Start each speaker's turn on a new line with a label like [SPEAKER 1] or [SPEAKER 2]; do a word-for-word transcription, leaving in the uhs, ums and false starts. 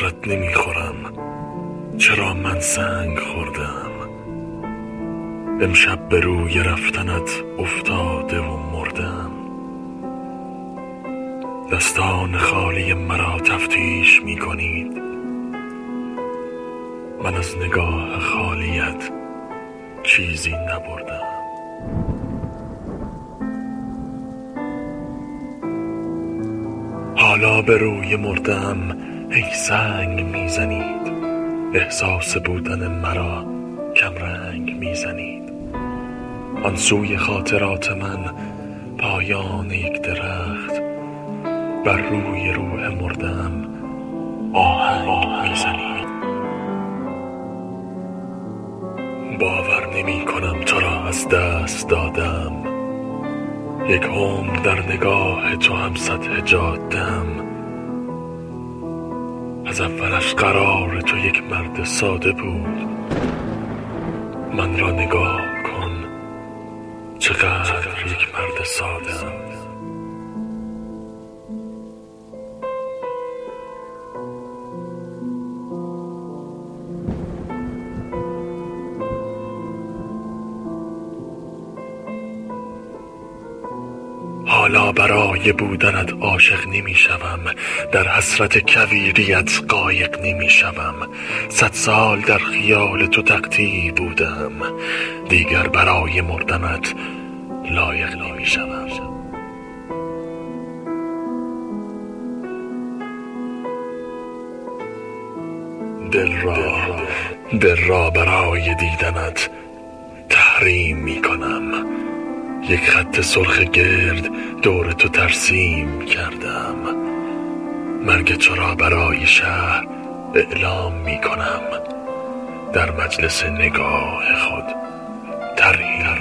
[SPEAKER 1] حسرت نمیخورم، چرا من سنگ خوردم. امشب به روی رفتنت افتاده و مردم. دستان خالی مرا تفتیش می کنید، من از نگاه خالیت چیزی نبردم. حالا به روی مردم ای سنگ میزنید، احساس بودن مرا کمرنگ میزنید. آن سوی خاطرات من پایان یک درخت، بر روی روح مردم آهنگ میزنید. باور نمی کنم تو را از دست دادم، یک عمر در نگاه تو هم سطح جادم. از اولش قرار تو یک مرد ساده بود، من را نگاه کن چقدر یک مرد ساده‌ام. حالا برای بودنت عاشق نمی شوم، در حسرت کویریت غایق نمی شوم. صد سال در خیال تو تقطیع بودم، دیگر برای مردنت لایق نمی شوم. دل را دل را برای دیدنت تحریم می کنم، یک خط سرخ گرد دور تو ترسیم کردم. مرگ تو را برای شهر اعلام می کنم، در مجلس نگاه خود ترحیم